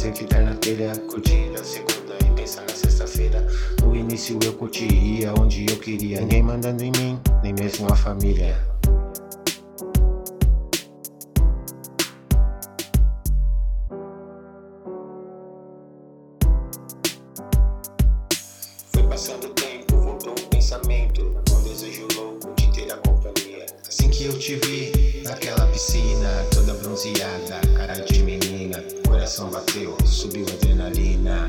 fazer ficar na telha, curtir a segunda e pensar na sexta-feira. No início eu curtia onde eu queria, ninguém mandando em mim, nem mesmo a família. Foi passando o tempo, voltou o pensamento, um desejo louco de ter a companhia. Assim que eu te vi, naquela piscina, toda bronzeada, cara de menina, coração bateu, subiu adrenalina.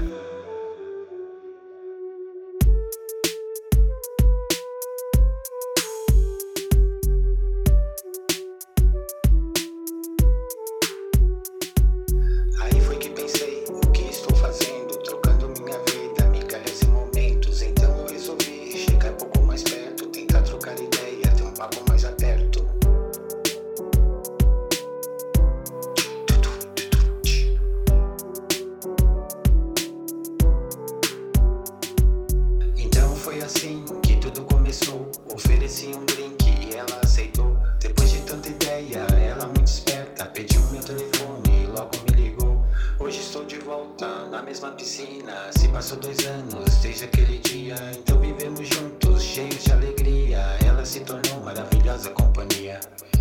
Aí foi que pensei, o que estou fazendo, trocando minha vida, migalhas e momentos. Então eu resolvi chegar um pouco mais perto, tentar trocar ideia, ter um papo mais aberto. Então foi assim que tudo começou. Ofereci um drink e ela aceitou. Depois de tanta ideia, ela muito esperta, pediu meu telefone e logo me ligou. Hoje estou de volta na mesma piscina. Se passou 2 anos desde aquele dia, então vivemos juntos, cheios de alegria. Ela se tornou maravilhosa companhia.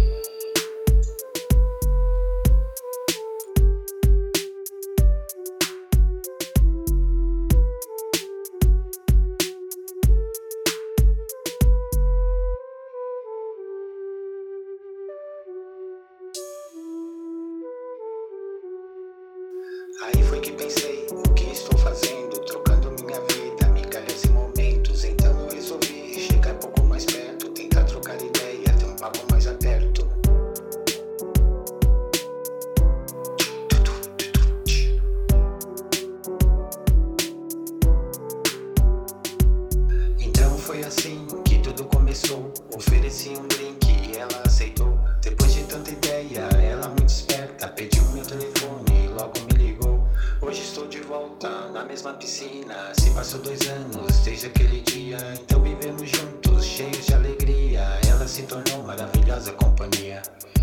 Aí foi que pensei, o que estou fazendo, trocando minha vida, migalhas e momentos. Então eu resolvi chegar um pouco mais perto, tentar trocar ideia, ter um papo mais aberto. Então foi assim que tudo começou. Ofereci um drink e ela aceitou. Depois de tanta ideia, ela muito esperta, pediu meu telefone e logo me ligou. Hoje estou de volta na mesma piscina. Se passou 2 anos desde aquele dia, então vivemos juntos, cheios de alegria. Ela se tornou maravilhosa companhia.